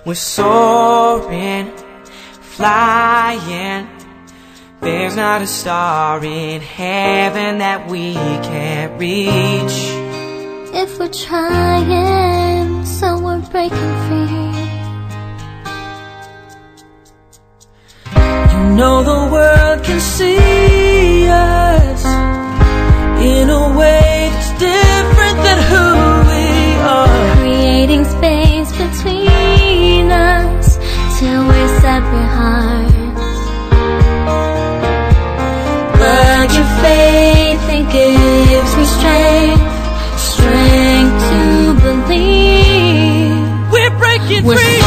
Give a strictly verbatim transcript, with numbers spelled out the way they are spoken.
We're soaring, flying. There's not a star in heaven that we can't reach. If we're trying, so we're breaking free. You know the world can see us in a way that's different than who we are. Creating space between us till we're separate hearts. But your faith, it gives me strength, strength to believe. We're breaking we're free.